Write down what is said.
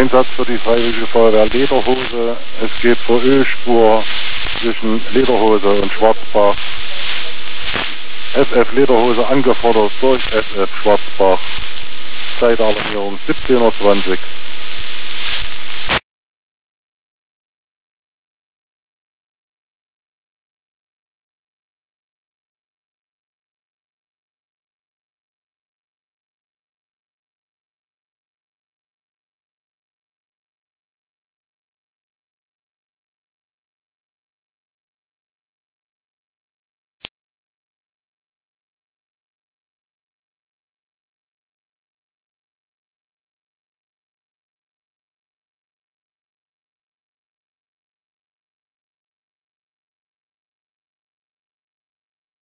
Einsatz für die Freiwillige Feuerwehr Lederhose. Es geht zur Ölspur zwischen Lederhose und Schwarzbach. SF Lederhose angefordert durch SF Schwarzbach. Zeitalarmierung 17:20 Uhr.